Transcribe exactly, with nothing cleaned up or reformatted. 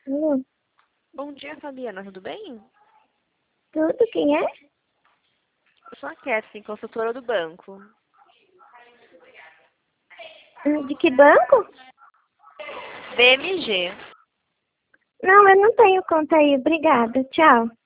Alô? Bom dia, Fabiana, tudo bem? Tudo? Quem é? Eu sou a Kathleen, consultora do banco. Ah, De que banco? B M G. Não, eu não tenho conta aí. Obrigada. Tchau.